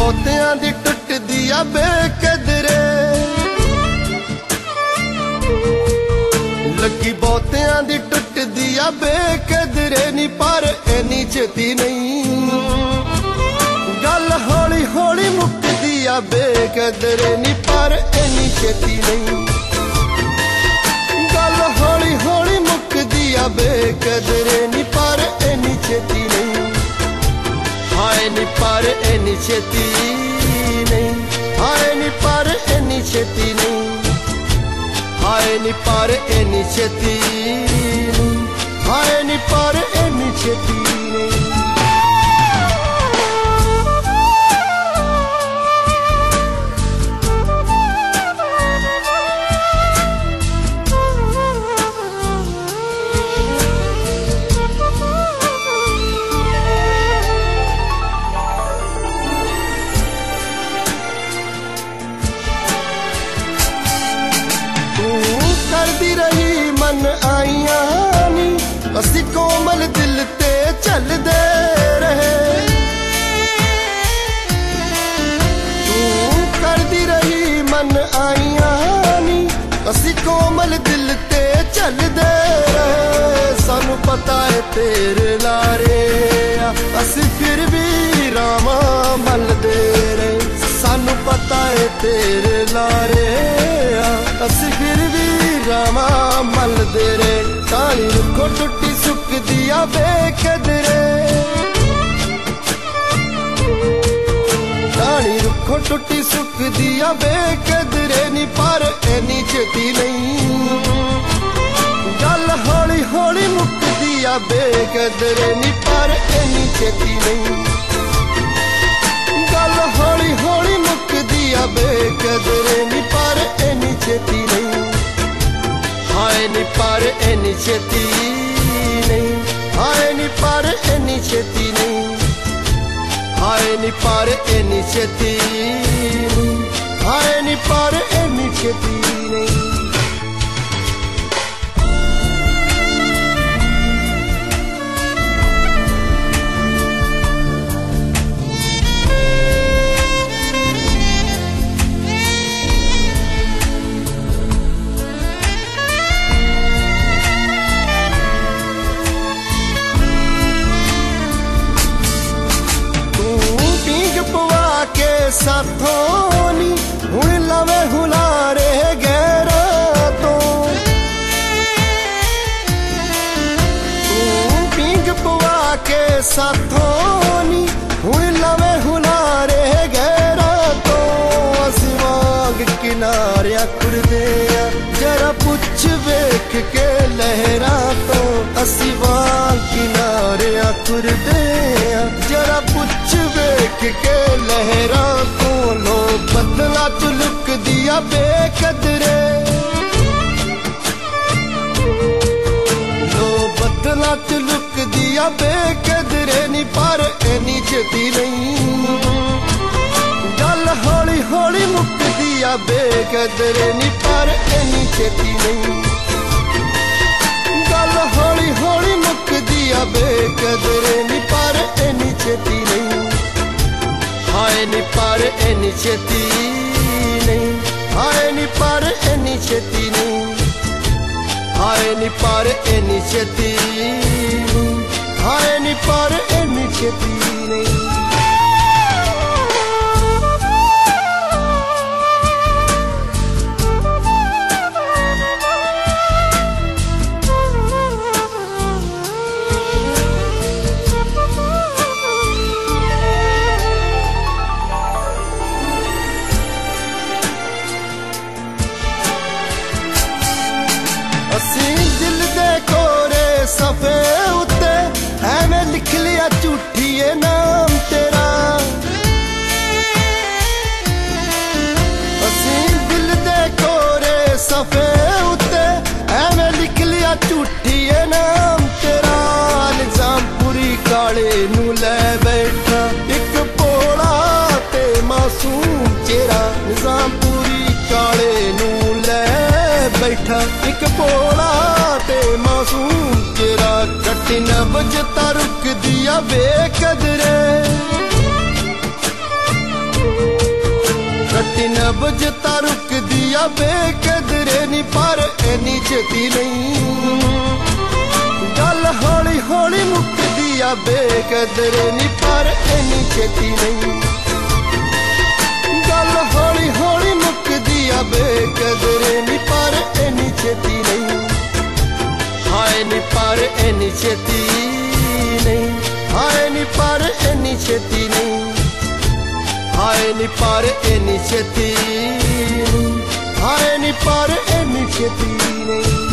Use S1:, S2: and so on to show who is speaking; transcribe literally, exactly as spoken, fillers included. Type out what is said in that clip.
S1: ਬਹੁਤਿਆਂ ਦੀ ਟੁੱਟਦੀ ਆ ਬੇਕਦਰੇ, ਲੱਗੀ ਬਹੁਤਿਆਂ ਦੀ ਟੁੱਟਦੀ ਆ ਬੇਕਦਰੇ ਨੀ, ਪਰ ਇੰਨੀ ਛੇਤੀ ਨਹੀਂ ਗੱਲ ਹੌਲੀ ਹੌਲੀ ਮੁੱਕਦੀ ਆ ਬੇਕਦਰੇ ਨੀ, ਪਰ ਇੰਨੀ ਛੇਤੀ ਨਹੀਂ ਗੱਲ ਹੌਲੀ ਹੌਲੀ ਮੁੱਕਦੀ ਆ ਬੇਕਦਰੇ ਨੀ, ਪਰ ਇੰਨੀ ਛੇਤੀ ਨਹੀਂ। ਹਾਏ ਨੀ ਪਰ ਇੰਨੀ ਛੇਤੀ ਨਹੀਂ, ਹਾਏ ਨੀ ਪਰ ਇੰਨੀ ਛੇਤੀ ਨਹੀਂ, ਹਾਏ ਨੀ ਪਰ ਇੰਨੀ ਛੇਤੀ ਨਹੀਂ, ਹਾਏ ਨੀ ਪਰ ਇੰਨੀ ਛੇਤੀ ਨਹੀਂ। करदी रही मन आइयां नी, असी कोमल दिल ते चलदे रहे, तू करदी रही मन आइयां नी, असी कोमल दिल ते चलदे रहे। सानू पता है तेरे लारे असी फिर भी रामा मलदे रहे, सानू पता है तेरे लारे असी फिर भी रामा मलदे रे। ताली रुखो टुटी सुकदी आ बेकदरे, ताली रुखो टुटी सुकदी आ बेकदरे नी, पर इन्नी छेती नहीं गल हौली हौली मुकदी आ बेकदरे नी, पर इन्नी छेती नहीं गल हौली हौली मुकदी आ बेकदरे नी, पर इन्नी छेती नहीं। हाए नी पर इन्नी छेती नहीं, हाए नी पर इन्नी छेती नहीं, हाए नी पर इन्नी छेती नहीं, हाए नी पर इन्नी छेती नहीं। साथों नी हुण लवे हुलारे गैरा तो, तू पींग पवा के साथों नी हुण लवे हुलारे गैरा तो। असी वांग किनारियां खुरदे आ जरा पुछ वेख के लहरा तो, असी वांग किनारियां खुरदे आ जरा पुछ वेख के लहरा तो। लो बदला च लुक दिया बेकदरे, लो बदला च लुक दिया बेकदरे नी, पर इन्नी छेती नहीं गल हौली हौली मुकदी आ बेकदरे नी, पर इन्नी छेती नहीं गल हौली हौली मुकदी आ बेकदरे नी, पर इन्नी छेती नहीं। हाए नी पर इन्नी छेती नहीं, हाए नी पर इन्नी छेती नहीं, हाए नी पर इन्नी छेती नहीं, हाए नी पर इन्नी छेती नहीं। सफे उत्ते एवें लिख लिया झूठिए नाम तेरा, असी दिल दे कोरे सफे उत्ते एवें लिख लिया झूठिए नाम तेरा। निजामपुरी काले नू लै बैठा एक भोला ते मासूम चेहरा, निजामपुरी काले नू लै बैठा एक भोला ते मासूम चेहरा। कटी नब्ज ता रुक दिया बेकदरे, नबज ता रुक दिया बेकदरे नी पर इन्नी छेती नहीं गल हौली हौली मुक दिया बेकदरे नी पर इन्नी छेती नहीं गल हौली हौली मुक दिया बेकदरे नी पर इन्नी छेती नहीं हाय नी पर इन्नी छेती नहीं हाय नी पर इन्नी छेती नहीं हाय नी पर इन्नी छेती नहीं हाय नी पर इन्नी छेती नहीं।